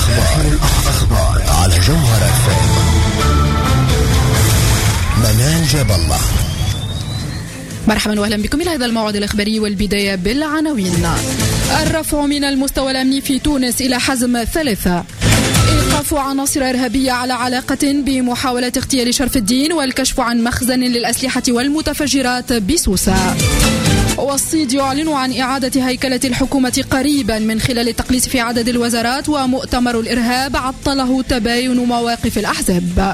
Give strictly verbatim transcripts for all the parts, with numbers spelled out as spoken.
الأخبار الأخبار على جوهر اف ام. منال جاب الله. مرحبا واهلا بكم الى هذا الموعد الاخباري، والبدايه بالعناوين. الرفع من المستوى الامني في تونس الى حزم ثلاثة. إيقاف عناصر إرهابية على علاقة بمحاولة اغتيال شرف الدين، والكشف عن مخزن للأسلحة والمتفجرات بسوسة. والصيد يعلن عن إعادة هيكلة الحكومة قريبا من خلال التقليص في عدد الوزارات، ومؤتمر الإرهاب عطله تباين مواقف الأحزاب.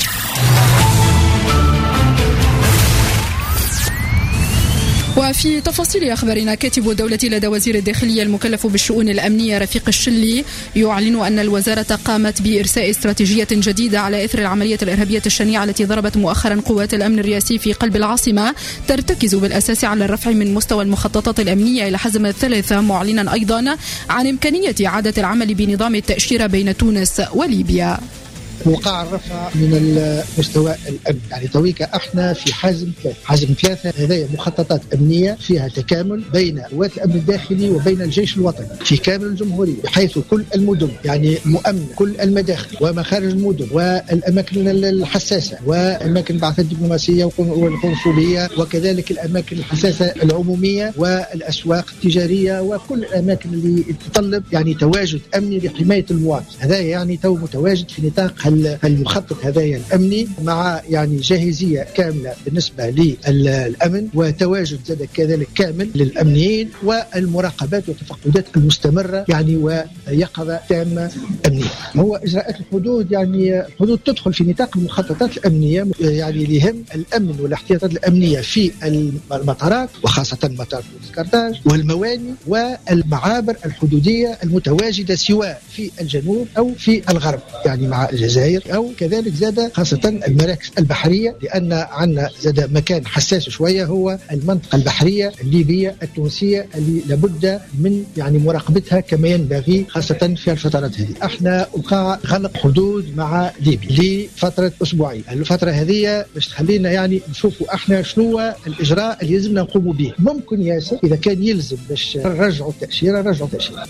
وفي تفاصيل أخبارنا، كاتب الدولة لدى وزير الداخلية المكلف بالشؤون الأمنية رفيق الشلي يعلن أن الوزارة قامت بإرساء استراتيجية جديدة على إثر العملية الإرهابية الشنيعة التي ضربت مؤخرا قوات الأمن الرئاسي في قلب العاصمة، ترتكز بالأساس على الرفع من مستوى المخططات الأمنية إلى حزم الثلاثة، معلنا أيضا عن إمكانية إعادة العمل بنظام التأشيرة بين تونس وليبيا. وقع الرفع من المستوى الأمن، يعني تويك احنا في حزم ثلاثة. حزم ثلاثة هذه مخططات أمنية فيها تكامل بين قوات الأمن الداخلي وبين الجيش الوطني في كامل الجمهورية، بحيث كل المدن يعني مؤمن، كل المداخل ومخارج المدن والأماكن الحساسة والأماكن البعثات الدبلوماسية والقنصلية، وكذلك الأماكن الحساسة العمومية والأسواق التجارية وكل الأماكن اللي تتطلب يعني تواجد أمني لحماية المواطن. هذا يعني تو متواجد في نطاق المخطط هذايا الأمني، مع يعني جاهزية كاملة بالنسبة للأمن، وتواجد زاد كذلك كامل للأمنيين، والمراقبات والتفقدات المستمرة يعني ويقظة تامة أمنية. هو إجراءات الحدود، يعني الحدود تدخل في نطاق المخططات الأمنية، يعني لهم الأمن والاحتياطات الأمنية في المطارات وخاصة مطار كرتاج والمواني والمعابر الحدودية المتواجدة سواء في الجنوب أو في الغرب، يعني مع الجزائر، أو كذلك زاد خاصة المراكز البحرية، لأن عندنا زاد مكان حساس شوية هو المنطقة البحرية الليبية التونسية اللي لابد من يعني مراقبتها كما ينبغي، خاصة في الفترات هذه. احنا وقع غلق حدود مع ليبيا لفترة أسبوعين. الفترة هذه باش تخلينا يعني نشوفوا احنا شنو الإجراء اللي يلزمنا نقوموا به. ممكن ياسر إذا كان يلزم باش نرجعوا التأشيرة نرجعوا التأشيرة.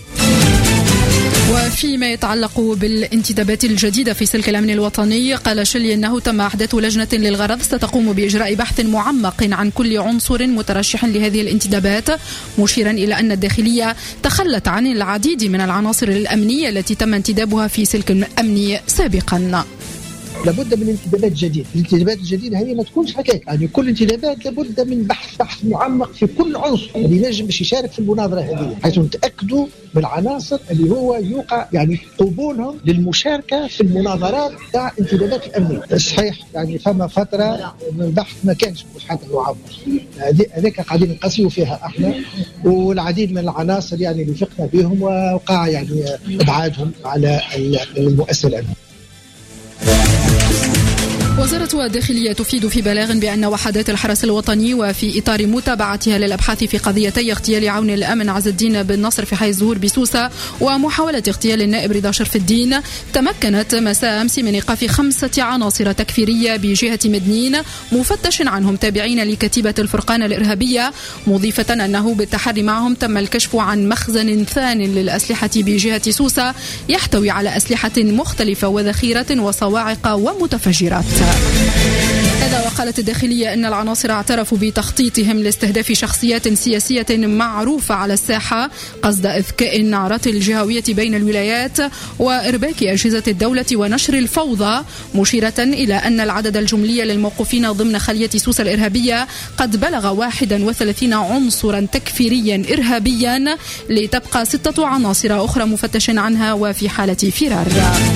وفيما يتعلق بالانتدابات الجديدة في سلك الأمن الوطني، قال شلي أنه تم إحداث لجنة للغرض ستقوم بإجراء بحث معمق عن كل عنصر مترشح لهذه الانتدابات، مشيرا إلى أن الداخلية تخلت عن العديد من العناصر الأمنية التي تم انتدابها في سلك الأمن سابقا. لابد من انتدابات جديدة. الانتدابات الجديدة هي ما تكونش هكاك، يعني كل انتدابات لابد من بحث بحث معمق في كل عنصر اللي ينجم باش يشارك في المناظرة هذه، حيث نتأكدوا بالعناصر اللي هو يوقع يعني قبولهم للمشاركة في المناظرات تاع انتدابات الأمنية. صحيح يعني فما فترة من البحث ما كانش حتى معمق، هذيك قاعدين نقسموا فيها احنا، والعديد من العناصر يعني اللي فقنا بهم ووقع يعني ابعادهم على المؤسسة الأمنية. وزارة الداخلية تفيد في بلاغ بأن وحدات الحرس الوطني وفي إطار متابعتها للأبحاث في قضيتي اغتيال عون الأمن عز الدين بن نصر في حي الزهور بسوسة ومحاولة اغتيال النائب رضا شرف الدين، تمكنت مساء أمس من إيقاف خمسة عناصر تكفيرية بجهة مدنين مفتش عنهم تابعين لكتيبة الفرقان الإرهابية، مضيفة أنه بالتحري معهم تم الكشف عن مخزن ثان للأسلحة بجهة سوسة يحتوي على أسلحة مختلفة وذخيرة وصواعق ومتفجرات. هذا وقالت الداخلية أن العناصر اعترفوا بتخطيطهم لاستهداف شخصيات سياسية معروفة على الساحة قصد إذكاء النعرات الجهوية بين الولايات وإرباك أجهزة الدولة ونشر الفوضى، مشيرة إلى أن العدد الجملي للموقوفين ضمن خلية سوسة الإرهابية قد بلغ واحد وثلاثين عنصرا تكفيريا إرهابيا، لتبقى ستة عناصر أخرى مفتش عنها وفي حالة فرار.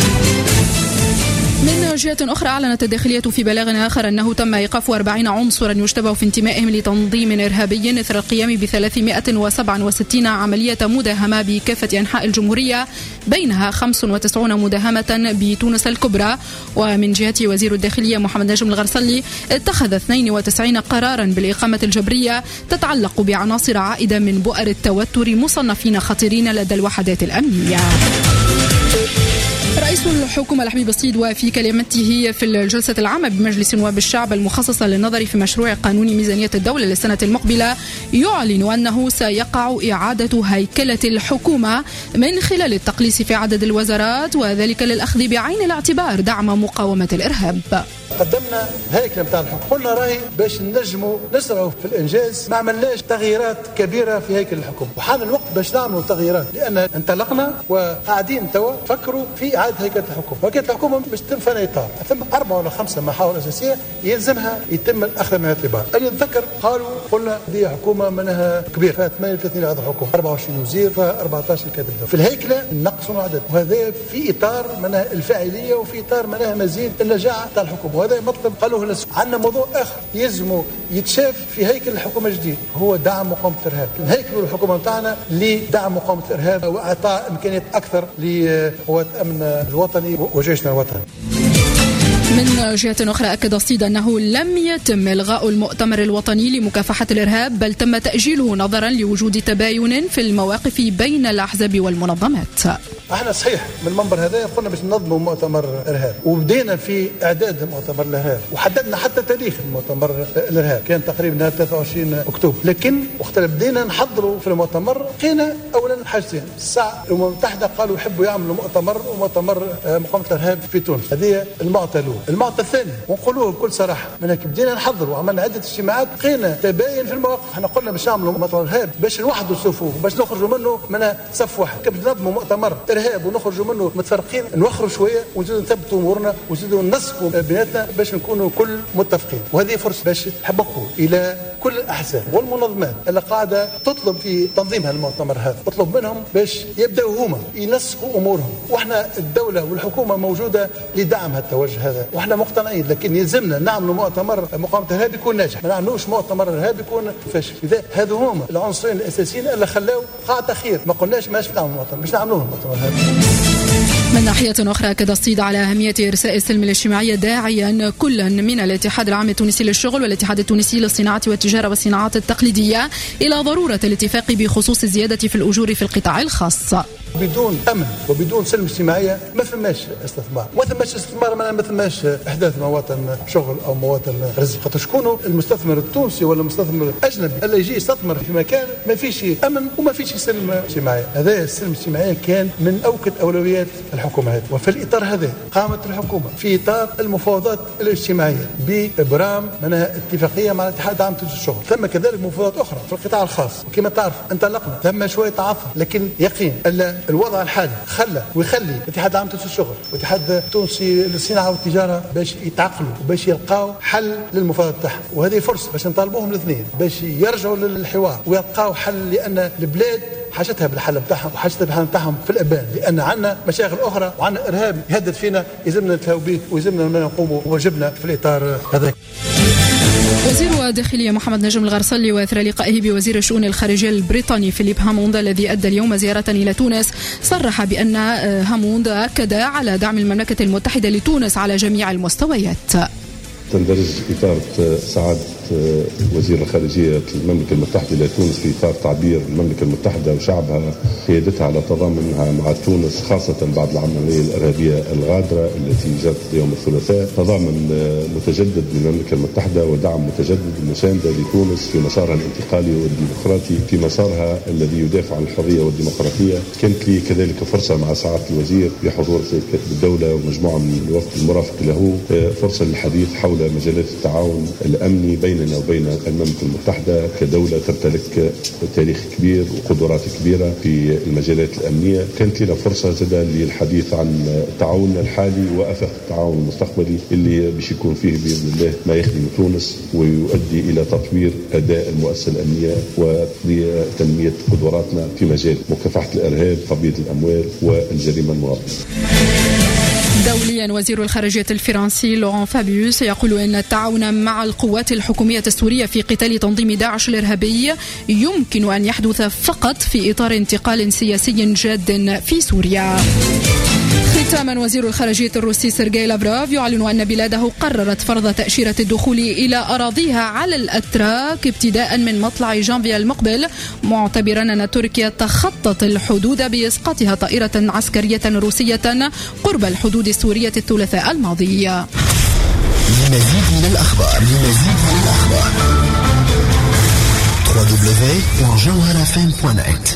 من جهة أخرى، أعلنت الداخلية في بلاغ آخر أنه تم إيقاف أربعين عنصرا يشتبه في انتمائهم لتنظيم إرهابي إثر القيام بثلاثمائة وسبعة وستين عملية مداهمة بكافة أنحاء الجمهورية، بينها خمس وتسعين مداهمة بتونس الكبرى. ومن جهة وزير الداخلية محمد نجم الغرسلي اتخذ اثنين وتسعين قرارا بالإقامة الجبرية تتعلق بعناصر عائدة من بؤر التوتر مصنفين خطيرين لدى الوحدات الأمنية. رئيس الحكومة الحبيب الصيد وفي كلمته في الجلسة العامة بمجلس نواب الشعب المخصصة للنظر في مشروع قانون ميزانية الدولة للسنة المقبلة يعلن أنه سيقع إعادة هيكلة الحكومة من خلال التقليص في عدد الوزارات، وذلك للأخذ بعين الاعتبار دعم مقاومة الإرهاب. قدمنا هيكله نتاع الحكومه، قلنا راهي باش نجموا نسرعوا في الانجاز، ما عملناش تغييرات كبيره في هيكل الحكومه، وحان الوقت باش نعملوا تغييرات، لان انطلقنا وقاعدين توا فكروا في اعاده هيكله الحكومه. هيكله الحكومه باش تتم في اطار، ثم اربعه ولا خمسه محاور اساسيه يلزمها يتم الاخذ من الاعتبار. اللي نتذكر قالوا قلنا دي حكومه منها كبير، فيها ثمانية وثلاثين عضو حكومه، أربعة وعشرين وزير، فيها أربعة عشر كاتب دولة. في الهيكله نقصوا عدد، وهذا في اطار منها الفاعليه وفي اطار منها مزيد النجاعه تاع الحكومه، وهذا مطلب قالوه لسه. عندنا موضوع اخر يلزموا يتشاف في هيكل الحكومه الجديد، هو دعم مقاومه الارهاب. هيكل الحكومه نتاعنا لدعم مقاومه الارهاب واعطاء امكانيات اكثر لقوات الامن الوطني وجيشنا الوطني. من جهة أخرى أكد الصيد أنه لم يتم إلغاء المؤتمر الوطني لمكافحة الإرهاب، بل تم تأجيله نظرا لوجود تباين في المواقف بين الأحزاب والمنظمات. احنا صحيح من المنبر هذا قلنا باش ننظموا مؤتمر ارهاب، وبدينا في اعداد مؤتمر الارهاب، وحددنا حتى تاريخ المؤتمر الارهاب كان تقريبا نهار ثلاثة وعشرين اكتوبر، لكن وقت اللي بدينا نحضروا في المؤتمر لقينا اولا حاجتين. الساعه الامم المتحده قالوا يحبوا يعملوا مؤتمر ومؤتمر مقاومه الارهاب في تونس، هذه المعطى الاول. المعطى الثاني ونقولوه بكل صراحه، من هيك بدينا نحضروا وعملنا عده اجتماعات، لقينا تباين في المواقف. احنا قلنا باش نعملوا مؤتمر ارهاب باش نوحدوا الصفوف، باش نخرجوا منه من صف واحد، كيف ننظموا مؤتمر ارهاب ونخرجوا منه متفرقين، نوخروا شويه ونزيدوا نثبتوا امورنا ونزيدوا ننسقوا بيناتنا باش نكونوا كل متفقين. وهذه فرصه باش نحب نقول الى كل الاحزاب والمنظمات اللي قاعده تطلب في تنظيم هالمؤتمر هذا، تطلب منهم باش يبداوا هما ينسقوا امورهم، واحنا الدوله والحكومه موجوده لدعم هالتوجه هذا، واحنا مقتنعين، لكن يلزمنا نعملوا مؤتمر مقاومه الارهاب يكون ناجح، ما نعملوش مؤتمر ارهاب يكون فاشل. هذا هما العنصرين الاساسيين اللي خلاو قاعده خير، ما قلناش ماش نعملوا مؤتمر، مش نعملوه المؤتمر هذا. من ناحية أخرى أكد الصيد على أهمية إرساء السلم الاجتماعي، داعيا كلا من الاتحاد العام التونسي للشغل والاتحاد التونسي للصناعة والتجارة والصناعات التقليدية إلى ضرورة الاتفاق بخصوص الزيادة في الأجور في القطاع الخاص. بدون امن وبدون سلم اجتماعيه ما فماش استثمار، ما فماش استثمار ما فماش احداث مواطن شغل او مواطن رزق. خاطر شكونه المستثمر التونسي ولا المستثمر الاجنبي اللي يجي يستثمر في مكان ما فيش امن وما فيش سلم اجتماعي. هذا السلم الاجتماعي كان من اوكد اولويات الحكومه هذه، وفي الاطار هذا قامت الحكومه في اطار المفاوضات الاجتماعيه بابرام منها اتفاقيه مع الاتحاد العام للشغل، ثم كذلك مفاوضات اخرى في القطاع الخاص، وكما تعرف انطلقنا ثم شويه تعثر، لكن يقين الا الوضع الحالي خلى ويخلي الاتحاد العام التونسي للشغل والاتحاد التونسي للصناعه والتجاره باش يتعقلوا وباش يلقاو حل للمفاوضات تاعهم، وهذه فرصه باش نطالبوهم الاثنين باش يرجعوا للحوار ويلقاو حل، لان البلاد حاجتها بالحل بتاعهم وحاجتها بالحل بتاعهم في الابان، لان عندنا مشاغل اخرى وعندنا ارهاب يهدد فينا، يلزمنا نتلاو به ويلزمنا نقوموا بواجبنا في الاطار هذا. وزير الداخلية محمد نجم الغرسلي وأثر لقائه بوزير الشؤون الخارجية البريطاني فيليب هاموند الذي أدى اليوم زيارة إلى تونس، صرح بأن هاموند أكد على دعم المملكة المتحدة لتونس على جميع المستويات. تندرج إطار سعادة وزير الخارجية المملكة المتحدة لتونس في إطار تعبير المملكة المتحدة وشعبها قيادتها على تضامنها مع تونس، خاصة بعد العملية الإرهابية الغادرة التي جرت يوم الثلاثاء. تضامن متجدد من المملكة المتحدة ودعم متجدد ومساندة لتونس في مسارها الانتقالي والديمقراطي، في مسارها الذي يدافع عن الحرية والديمقراطية. كانت لي كذلك فرصة مع سعادة الوزير بحضور سيد كاتب الدولة ومجموعة من الوفد المرافق له، فرصة للحديث حول مجالات التعاون الأمني بيننا وبين المملكة المتحدة كدولة تمتلك تاريخ كبير وقدرات كبيرة في المجالات الأمنية. كانت لنا فرصة جدا للحديث عن تعاوننا الحالي وآفاق التعاون المستقبلي اللي باش يكون فيه بإذن الله ما يخدم تونس ويؤدي إلى تطوير أداء المؤسسة الأمنية وتنمية قدراتنا في مجال مكافحة الإرهاب، تبييض الأموال والجريمة المنظمة. دوليا وزير الخارجية الفرنسي لوران فابيوس يقول إن التعاون مع القوات الحكومية السورية في قتال تنظيم داعش الإرهابي يمكن أن يحدث فقط في إطار انتقال سياسي جاد في سوريا. ختاما، وزير الخارجية الروسي سيرجي لافروف يعلن أن بلاده قررت فرض تأشيرة الدخول إلى أراضيها على الأتراك ابتداء من مطلع جانفي المقبل، معتبرا أن تركيا تخطت الحدود بإسقاطها طائرة عسكرية روسية قرب الحدود السورية الثلاثاء الماضي. لمزيد من الأخبار لمزيد من الأخبار دبليو دبليو دبليو دوت جوهر اف ام دوت نت